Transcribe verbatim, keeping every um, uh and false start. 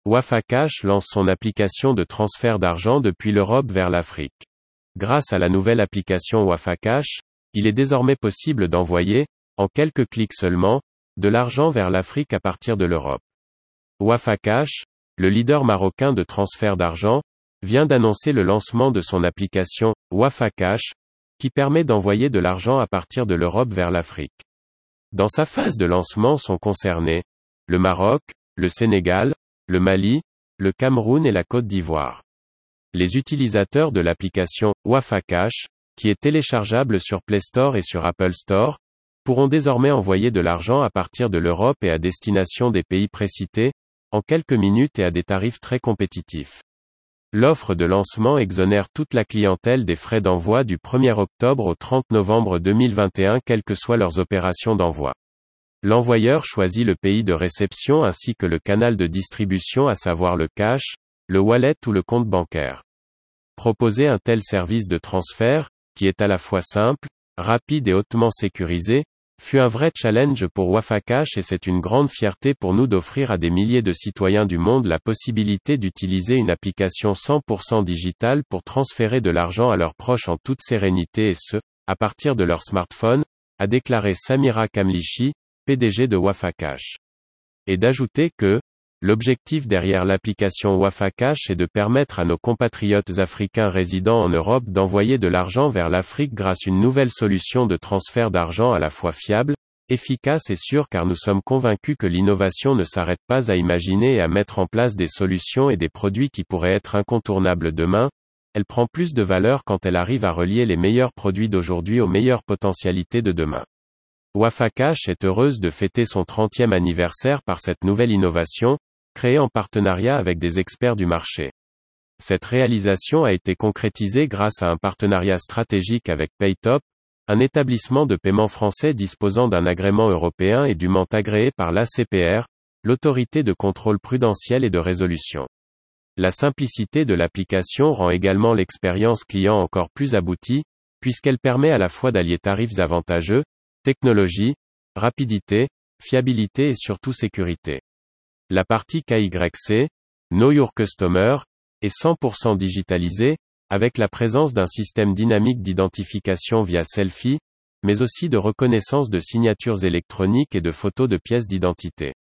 Wafacash lance son application de transfert d'argent depuis l'Europe vers l'Afrique. Grâce à la nouvelle application Wafacash, il est désormais possible d'envoyer, en quelques clics seulement, de l'argent vers l'Afrique à partir de l'Europe. Wafacash, le leader marocain de transfert d'argent, vient d'annoncer le lancement de son application Wafacash, qui permet d'envoyer de l'argent à partir de l'Europe vers l'Afrique. Dans sa phase de lancement sont concernés le Maroc, le Sénégal, le Mali, le Cameroun et la Côte d'Ivoire. Les utilisateurs de l'application Wafacash, qui est téléchargeable sur Play Store et sur Apple Store, pourront désormais envoyer de l'argent à partir de l'Europe et à destination des pays précités, en quelques minutes et à des tarifs très compétitifs. L'offre de lancement exonère toute la clientèle des frais d'envoi du premier octobre au trente novembre deux mille vingt et un quelles que soient leurs opérations d'envoi. L'envoyeur choisit le pays de réception ainsi que le canal de distribution à savoir le cash, le wallet ou le compte bancaire. Proposer un tel service de transfert, qui est à la fois simple, rapide et hautement sécurisé, fut un vrai challenge pour Wafacash et c'est une grande fierté pour nous d'offrir à des milliers de citoyens du monde la possibilité d'utiliser une application cent pour cent digitale pour transférer de l'argent à leurs proches en toute sérénité et ce, à partir de leur smartphone, a déclaré Samira Kamlichi, P D G de Wafacash. Et d'ajouter que, l'objectif derrière l'application Wafacash est de permettre à nos compatriotes africains résidant en Europe d'envoyer de l'argent vers l'Afrique grâce à une nouvelle solution de transfert d'argent à la fois fiable, efficace et sûre car nous sommes convaincus que l'innovation ne s'arrête pas à imaginer et à mettre en place des solutions et des produits qui pourraient être incontournables demain, elle prend plus de valeur quand elle arrive à relier les meilleurs produits d'aujourd'hui aux meilleures potentialités de demain. Wafacash est heureuse de fêter son trentième anniversaire par cette nouvelle innovation, créée en partenariat avec des experts du marché. Cette réalisation a été concrétisée grâce à un partenariat stratégique avec Paytop, un établissement de paiement français disposant d'un agrément européen et dûment agréé par l'A C P R, l'autorité de contrôle prudentiel et de résolution. La simplicité de l'application rend également l'expérience client encore plus aboutie, puisqu'elle permet à la fois d'allier tarifs avantageux, technologie, rapidité, fiabilité et surtout sécurité. La partie K Y C, Know Your Customer, est cent pour cent digitalisée, avec la présence d'un système dynamique d'identification via selfie, mais aussi de reconnaissance de signatures électroniques et de photos de pièces d'identité.